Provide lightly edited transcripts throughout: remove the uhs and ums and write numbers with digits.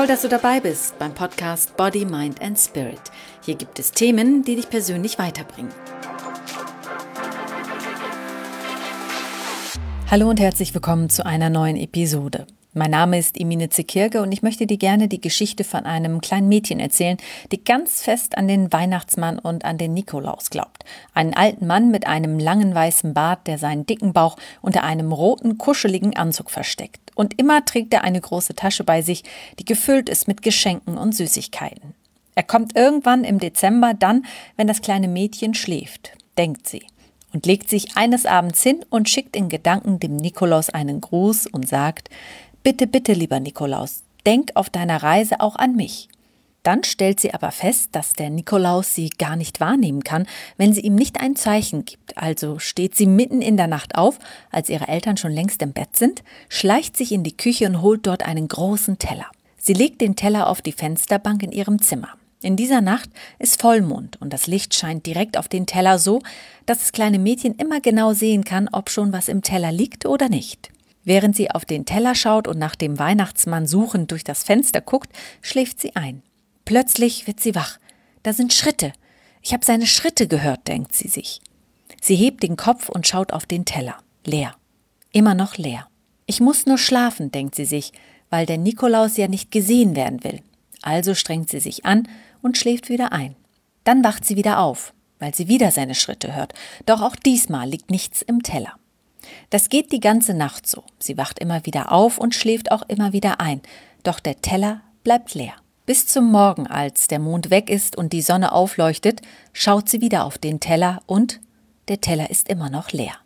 Toll, dass du dabei bist beim Podcast Body, Mind and Spirit. Hier gibt es Themen, die dich persönlich weiterbringen. Hallo und herzlich willkommen zu einer neuen Episode. Mein Name ist Emine Zekirge und ich möchte dir gerne die Geschichte von einem kleinen Mädchen erzählen, die ganz fest an den Weihnachtsmann und an den Nikolaus glaubt. Einen alten Mann mit einem langen weißen Bart, der seinen dicken Bauch unter einem roten, kuscheligen Anzug versteckt. Und immer trägt er eine große Tasche bei sich, die gefüllt ist mit Geschenken und Süßigkeiten. Er kommt irgendwann im Dezember, dann, wenn das kleine Mädchen schläft, denkt sie. Und legt sich eines Abends hin und schickt in Gedanken dem Nikolaus einen Gruß und sagt: Bitte, bitte, lieber Nikolaus, denk auf deiner Reise auch an mich. Dann stellt sie aber fest, dass der Nikolaus sie gar nicht wahrnehmen kann, wenn sie ihm nicht ein Zeichen gibt. Also steht sie mitten in der Nacht auf, als ihre Eltern schon längst im Bett sind, schleicht sich in die Küche und holt dort einen großen Teller. Sie legt den Teller auf die Fensterbank in ihrem Zimmer. In dieser Nacht ist Vollmond und das Licht scheint direkt auf den Teller so, dass das kleine Mädchen immer genau sehen kann, ob schon was im Teller liegt oder nicht. Während sie auf den Teller schaut und nach dem Weihnachtsmann suchend durch das Fenster guckt, schläft sie ein. Plötzlich wird sie wach. Da sind Schritte. Ich habe seine Schritte gehört, denkt sie sich. Sie hebt den Kopf und schaut auf den Teller. Leer. Immer noch leer. Ich muss nur schlafen, denkt sie sich, weil der Nikolaus ja nicht gesehen werden will. Also strengt sie sich an und schläft wieder ein. Dann wacht sie wieder auf, weil sie wieder seine Schritte hört. Doch auch diesmal liegt nichts im Teller. Das geht die ganze Nacht so. Sie wacht immer wieder auf und schläft auch immer wieder ein. Doch der Teller bleibt leer. Bis zum Morgen, als der Mond weg ist und die Sonne aufleuchtet, schaut sie wieder auf den Teller und der Teller ist immer noch leer.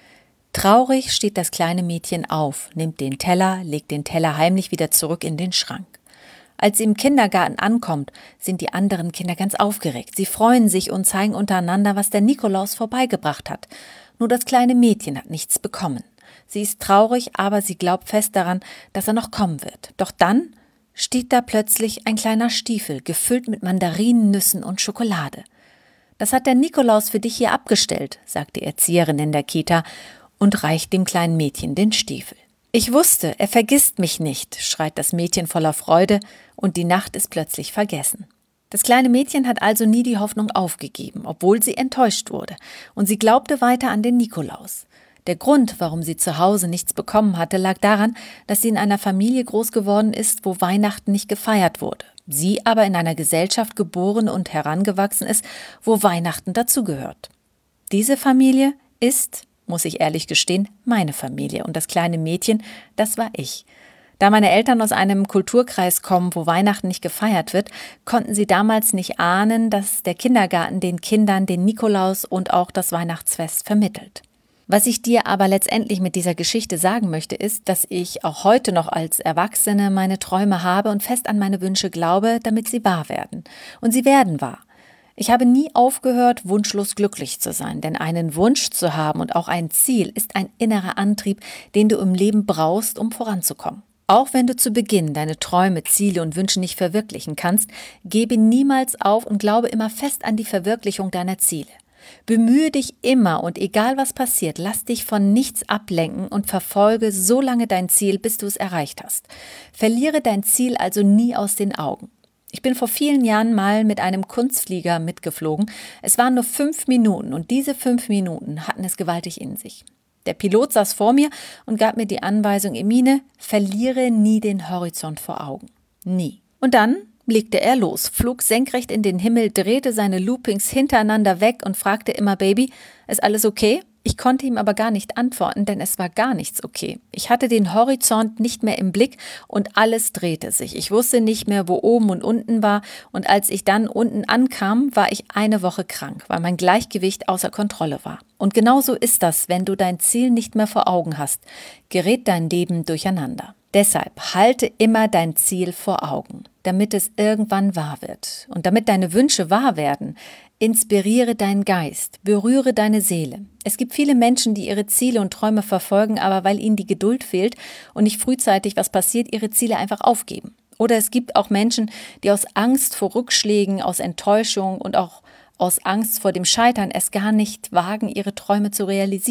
Traurig steht das kleine Mädchen auf, nimmt den Teller, legt den Teller heimlich wieder zurück in den Schrank. Als sie im Kindergarten ankommt, sind die anderen Kinder ganz aufgeregt. Sie freuen sich und zeigen untereinander, was der Nikolaus vorbeigebracht hat. Nur das kleine Mädchen hat nichts bekommen. Sie ist traurig, aber sie glaubt fest daran, dass er noch kommen wird. Doch dann steht da plötzlich ein kleiner Stiefel, gefüllt mit Mandarinen, Nüssen und Schokolade. Das hat der Nikolaus für dich hier abgestellt, sagt die Erzieherin in der Kita und reicht dem kleinen Mädchen den Stiefel. Ich wusste, er vergisst mich nicht, schreit das Mädchen voller Freude und die Nacht ist plötzlich vergessen. Das kleine Mädchen hat also nie die Hoffnung aufgegeben, obwohl sie enttäuscht wurde. Und sie glaubte weiter an den Nikolaus. Der Grund, warum sie zu Hause nichts bekommen hatte, lag daran, dass sie in einer Familie groß geworden ist, wo Weihnachten nicht gefeiert wurde. Sie aber in einer Gesellschaft geboren und herangewachsen ist, wo Weihnachten dazugehört. Diese Familie ist, muss ich ehrlich gestehen, meine Familie. Und das kleine Mädchen, das war ich. Da meine Eltern aus einem Kulturkreis kommen, wo Weihnachten nicht gefeiert wird, konnten sie damals nicht ahnen, dass der Kindergarten den Kindern den Nikolaus und auch das Weihnachtsfest vermittelt. Was ich dir aber letztendlich mit dieser Geschichte sagen möchte, ist, dass ich auch heute noch als Erwachsene meine Träume habe und fest an meine Wünsche glaube, damit sie wahr werden. Und sie werden wahr. Ich habe nie aufgehört, wunschlos glücklich zu sein, denn einen Wunsch zu haben und auch ein Ziel ist ein innerer Antrieb, den du im Leben brauchst, um voranzukommen. Auch wenn du zu Beginn deine Träume, Ziele und Wünsche nicht verwirklichen kannst, gebe niemals auf und glaube immer fest an die Verwirklichung deiner Ziele. Bemühe dich immer und egal was passiert, lass dich von nichts ablenken und verfolge so lange dein Ziel, bis du es erreicht hast. Verliere dein Ziel also nie aus den Augen. Ich bin vor vielen Jahren mal mit einem Kunstflieger mitgeflogen. Es waren nur 5 Minuten und diese 5 Minuten hatten es gewaltig in sich. Der Pilot saß vor mir und gab mir die Anweisung: Emine, verliere nie den Horizont vor Augen. Nie. Und dann legte er los, flog senkrecht in den Himmel, drehte seine Loopings hintereinander weg und fragte immer: Baby, ist alles okay? Ich konnte ihm aber gar nicht antworten, denn es war gar nichts okay. Ich hatte den Horizont nicht mehr im Blick und alles drehte sich. Ich wusste nicht mehr, wo oben und unten war und als ich dann unten ankam, war ich eine Woche krank, weil mein Gleichgewicht außer Kontrolle war. Und genauso ist das, wenn du dein Ziel nicht mehr vor Augen hast, gerät dein Leben durcheinander. Deshalb halte immer dein Ziel vor Augen, damit es irgendwann wahr wird. Und damit deine Wünsche wahr werden, inspiriere deinen Geist, berühre deine Seele. Es gibt viele Menschen, die ihre Ziele und Träume verfolgen, aber weil ihnen die Geduld fehlt und nicht frühzeitig was passiert, ihre Ziele einfach aufgeben. Oder es gibt auch Menschen, die aus Angst vor Rückschlägen, aus Enttäuschung und auch aus Angst vor dem Scheitern es gar nicht wagen, ihre Träume zu realisieren.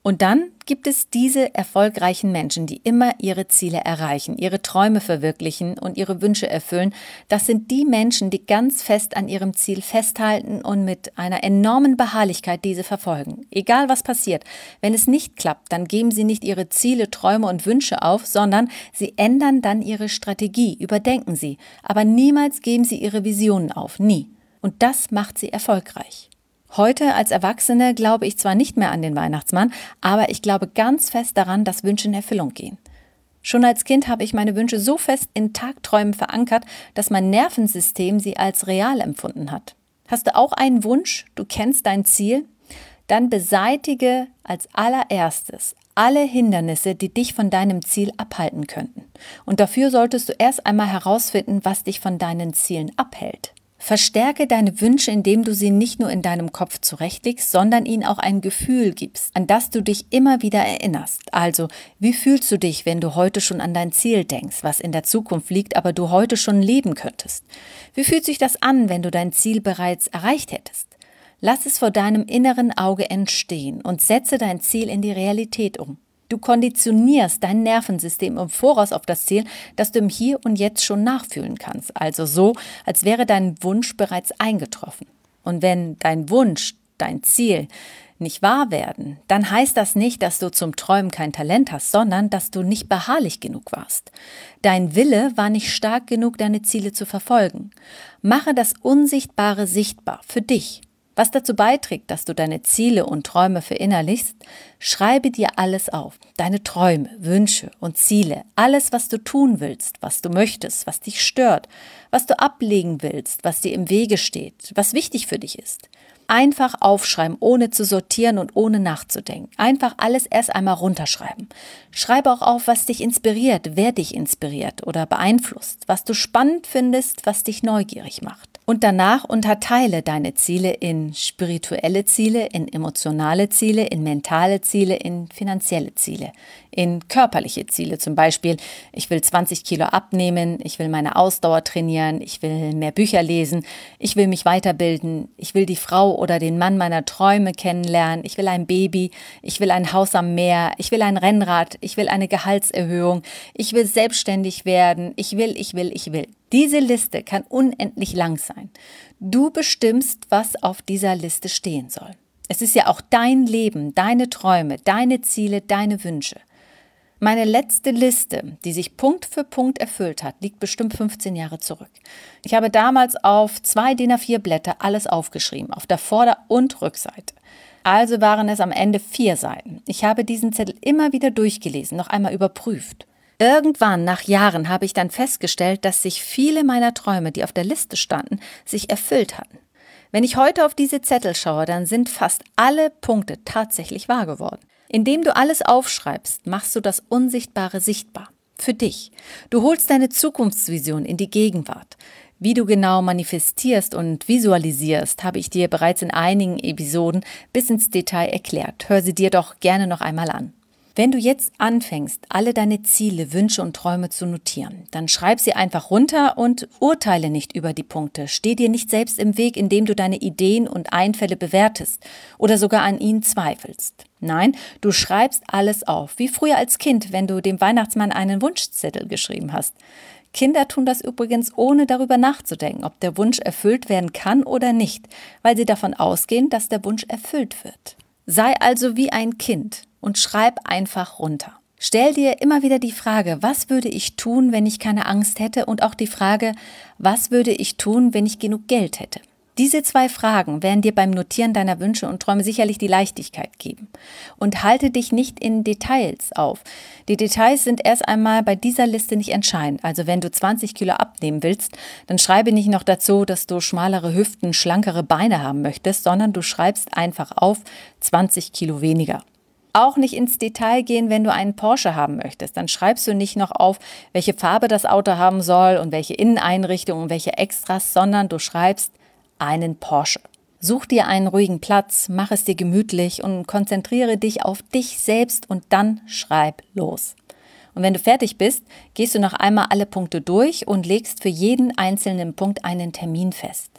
Und dann gibt es diese erfolgreichen Menschen, die immer ihre Ziele erreichen, ihre Träume verwirklichen und ihre Wünsche erfüllen. Das sind die Menschen, die ganz fest an ihrem Ziel festhalten und mit einer enormen Beharrlichkeit diese verfolgen. Egal was passiert, wenn es nicht klappt, dann geben sie nicht ihre Ziele, Träume und Wünsche auf, sondern sie ändern dann ihre Strategie, überdenken sie. Aber niemals geben sie ihre Visionen auf, nie. Und das macht sie erfolgreich. Heute als Erwachsene glaube ich zwar nicht mehr an den Weihnachtsmann, aber ich glaube ganz fest daran, dass Wünsche in Erfüllung gehen. Schon als Kind habe ich meine Wünsche so fest in Tagträumen verankert, dass mein Nervensystem sie als real empfunden hat. Hast du auch einen Wunsch? Du kennst dein Ziel? Dann beseitige als allererstes alle Hindernisse, die dich von deinem Ziel abhalten könnten. Und dafür solltest du erst einmal herausfinden, was dich von deinen Zielen abhält. Verstärke deine Wünsche, indem du sie nicht nur in deinem Kopf zurechtlegst, sondern ihnen auch ein Gefühl gibst, an das du dich immer wieder erinnerst. Also, wie fühlst du dich, wenn du heute schon an dein Ziel denkst, was in der Zukunft liegt, aber du heute schon leben könntest? Wie fühlt sich das an, wenn du dein Ziel bereits erreicht hättest? Lass es vor deinem inneren Auge entstehen und setze dein Ziel in die Realität um. Du konditionierst dein Nervensystem im Voraus auf das Ziel, das du im Hier und Jetzt schon nachfühlen kannst. Also so, als wäre dein Wunsch bereits eingetroffen. Und wenn dein Wunsch, dein Ziel nicht wahr werden, dann heißt das nicht, dass du zum Träumen kein Talent hast, sondern dass du nicht beharrlich genug warst. Dein Wille war nicht stark genug, deine Ziele zu verfolgen. Mache das Unsichtbare sichtbar für dich. Was dazu beiträgt, dass du deine Ziele und Träume verinnerlichst, schreibe dir alles auf. Deine Träume, Wünsche und Ziele, alles, was du tun willst, was du möchtest, was dich stört, was du ablegen willst, was dir im Wege steht, was wichtig für dich ist. Einfach aufschreiben, ohne zu sortieren und ohne nachzudenken. Einfach alles erst einmal runterschreiben. Schreibe auch auf, was dich inspiriert, wer dich inspiriert oder beeinflusst, was du spannend findest, was dich neugierig macht. Und danach unterteile deine Ziele in spirituelle Ziele, in emotionale Ziele, in mentale Ziele, in finanzielle Ziele, in körperliche Ziele. Zum Beispiel, ich will 20 Kilo abnehmen, ich will meine Ausdauer trainieren, ich will mehr Bücher lesen, ich will mich weiterbilden, ich will die Frau oder den Mann meiner Träume kennenlernen, ich will ein Baby, ich will ein Haus am Meer, ich will ein Rennrad, ich will eine Gehaltserhöhung, ich will selbstständig werden, ich will. Diese Liste kann unendlich lang sein. Du bestimmst, was auf dieser Liste stehen soll. Es ist ja auch dein Leben, deine Träume, deine Ziele, deine Wünsche. Meine letzte Liste, die sich Punkt für Punkt erfüllt hat, liegt bestimmt 15 Jahre zurück. Ich habe damals auf 2 DIN A4 Blätter alles aufgeschrieben, auf der Vorder- und Rückseite. Also waren es am Ende 4 Seiten. Ich habe diesen Zettel immer wieder durchgelesen, noch einmal überprüft. Irgendwann, nach Jahren, habe ich dann festgestellt, dass sich viele meiner Träume, die auf der Liste standen, sich erfüllt hatten. Wenn ich heute auf diese Zettel schaue, dann sind fast alle Punkte tatsächlich wahr geworden. Indem du alles aufschreibst, machst du das Unsichtbare sichtbar. Für dich. Du holst deine Zukunftsvision in die Gegenwart. Wie du genau manifestierst und visualisierst, habe ich dir bereits in einigen Episoden bis ins Detail erklärt. Hör sie dir doch gerne noch einmal an. Wenn du jetzt anfängst, alle deine Ziele, Wünsche und Träume zu notieren, dann schreib sie einfach runter und urteile nicht über die Punkte. Steh dir nicht selbst im Weg, indem du deine Ideen und Einfälle bewertest oder sogar an ihnen zweifelst. Nein, du schreibst alles auf, wie früher als Kind, wenn du dem Weihnachtsmann einen Wunschzettel geschrieben hast. Kinder tun das übrigens, ohne darüber nachzudenken, ob der Wunsch erfüllt werden kann oder nicht, weil sie davon ausgehen, dass der Wunsch erfüllt wird. Sei also wie ein Kind und schreib einfach runter. Stell dir immer wieder die Frage, was würde ich tun, wenn ich keine Angst hätte? Und auch die Frage, was würde ich tun, wenn ich genug Geld hätte? Diese 2 Fragen werden dir beim Notieren deiner Wünsche und Träume sicherlich die Leichtigkeit geben. Und halte dich nicht in Details auf. Die Details sind erst einmal bei dieser Liste nicht entscheidend. Also wenn du 20 Kilo abnehmen willst, dann schreibe nicht noch dazu, dass du schmalere Hüften, schlankere Beine haben möchtest, sondern du schreibst einfach auf 20 Kilo weniger. Auch nicht ins Detail gehen, wenn du einen Porsche haben möchtest. Dann schreibst du nicht noch auf, welche Farbe das Auto haben soll und welche Inneneinrichtung und welche Extras, sondern du schreibst einen Porsche. Such dir einen ruhigen Platz, mach es dir gemütlich und konzentriere dich auf dich selbst und dann schreib los. Und wenn du fertig bist, gehst du noch einmal alle Punkte durch und legst für jeden einzelnen Punkt einen Termin fest.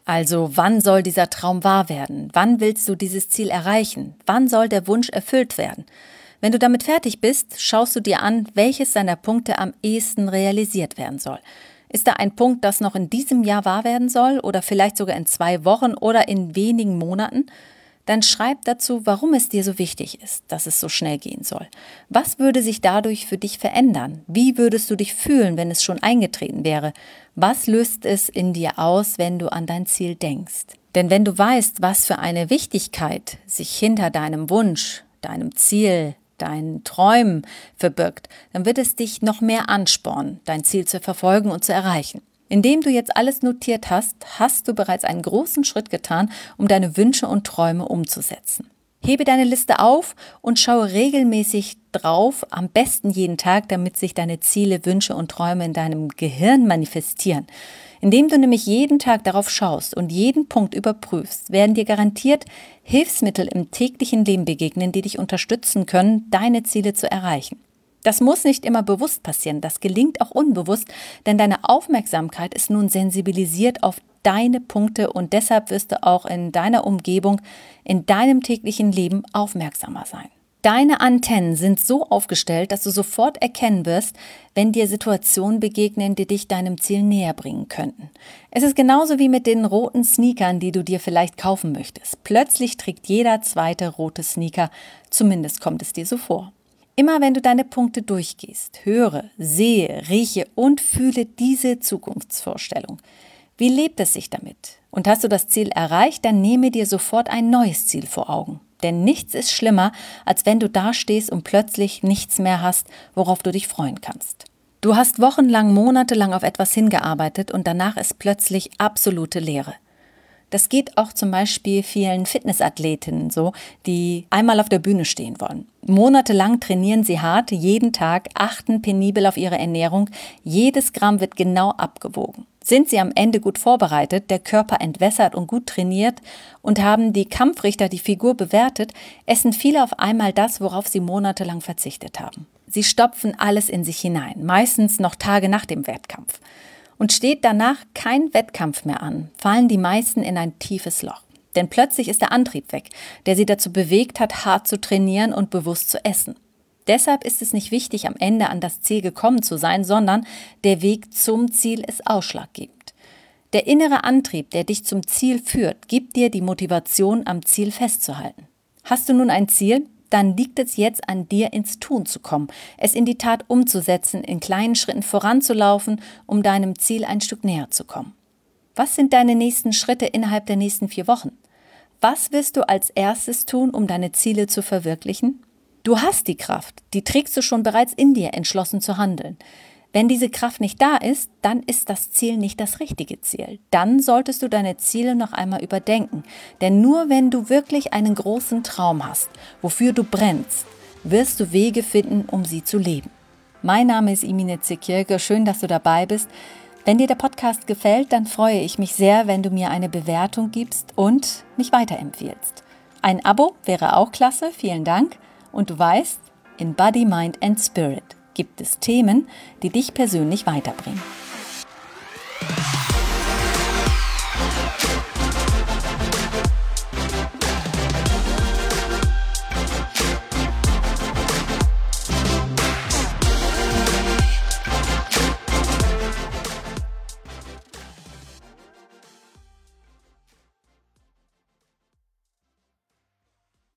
Also wann soll dieser Traum wahr werden? Wann willst du dieses Ziel erreichen? Wann soll der Wunsch erfüllt werden? Wenn du damit fertig bist, schaust du dir an, welches deiner Punkte am ehesten realisiert werden soll. Ist da ein Punkt, das noch in diesem Jahr wahr werden soll oder vielleicht sogar in 2 Wochen oder in wenigen Monaten? Dann schreib dazu, warum es dir so wichtig ist, dass es so schnell gehen soll. Was würde sich dadurch für dich verändern? Wie würdest du dich fühlen, wenn es schon eingetreten wäre? Was löst es in dir aus, wenn du an dein Ziel denkst? Denn wenn du weißt, was für eine Wichtigkeit sich hinter deinem Wunsch, deinem Ziel, deinen Träumen verbirgt, dann wird es dich noch mehr anspornen, dein Ziel zu verfolgen und zu erreichen. Indem du jetzt alles notiert hast, hast du bereits einen großen Schritt getan, um deine Wünsche und Träume umzusetzen. Hebe deine Liste auf und schaue regelmäßig drauf, am besten jeden Tag, damit sich deine Ziele, Wünsche und Träume in deinem Gehirn manifestieren. Indem du nämlich jeden Tag darauf schaust und jeden Punkt überprüfst, werden dir garantiert Hilfsmittel im täglichen Leben begegnen, die dich unterstützen können, deine Ziele zu erreichen. Das muss nicht immer bewusst passieren, das gelingt auch unbewusst, denn deine Aufmerksamkeit ist nun sensibilisiert auf deine Punkte und deshalb wirst du auch in deiner Umgebung, in deinem täglichen Leben aufmerksamer sein. Deine Antennen sind so aufgestellt, dass du sofort erkennen wirst, wenn dir Situationen begegnen, die dich deinem Ziel näher bringen könnten. Es ist genauso wie mit den roten Sneakern, die du dir vielleicht kaufen möchtest. Plötzlich trägt jeder zweite rote Sneaker, zumindest kommt es dir so vor. Immer wenn du deine Punkte durchgehst, höre, sehe, rieche und fühle diese Zukunftsvorstellung. Wie lebt es sich damit? Und hast du das Ziel erreicht, dann nehme dir sofort ein neues Ziel vor Augen. Denn nichts ist schlimmer, als wenn du dastehst und plötzlich nichts mehr hast, worauf du dich freuen kannst. Du hast wochenlang, monatelang auf etwas hingearbeitet und danach ist plötzlich absolute Leere. Das geht auch zum Beispiel vielen Fitnessathletinnen so, die einmal auf der Bühne stehen wollen. Monatelang trainieren sie hart, jeden Tag, achten penibel auf ihre Ernährung, jedes Gramm wird genau abgewogen. Sind sie am Ende gut vorbereitet, der Körper entwässert und gut trainiert und haben die Kampfrichter die Figur bewertet, essen viele auf einmal das, worauf sie monatelang verzichtet haben. Sie stopfen alles in sich hinein, meistens noch Tage nach dem Wettkampf. Und steht danach kein Wettkampf mehr an, fallen die meisten in ein tiefes Loch. Denn plötzlich ist der Antrieb weg, der sie dazu bewegt hat, hart zu trainieren und bewusst zu essen. Deshalb ist es nicht wichtig, am Ende an das Ziel gekommen zu sein, sondern der Weg zum Ziel ist ausschlaggebend. Der innere Antrieb, der dich zum Ziel führt, gibt dir die Motivation, am Ziel festzuhalten. Hast du nun ein Ziel? Dann liegt es jetzt an dir, ins Tun zu kommen, es in die Tat umzusetzen, in kleinen Schritten voranzulaufen, um deinem Ziel ein Stück näher zu kommen. Was sind deine nächsten Schritte innerhalb der nächsten 4 Wochen? Was wirst du als erstes tun, um deine Ziele zu verwirklichen? Du hast die Kraft, die trägst du schon bereits in dir, entschlossen zu handeln. Wenn diese Kraft nicht da ist, dann ist das Ziel nicht das richtige Ziel. Dann solltest du deine Ziele noch einmal überdenken. Denn nur wenn du wirklich einen großen Traum hast, wofür du brennst, wirst du Wege finden, um sie zu leben. Mein Name ist Imine Zekirke, schön, dass du dabei bist. Wenn dir der Podcast gefällt, dann freue ich mich sehr, wenn du mir eine Bewertung gibst und mich weiterempfiehlst. Ein Abo wäre auch klasse, vielen Dank. Und du weißt, in Body, Mind and Spirit gibt es Themen, die dich persönlich weiterbringen.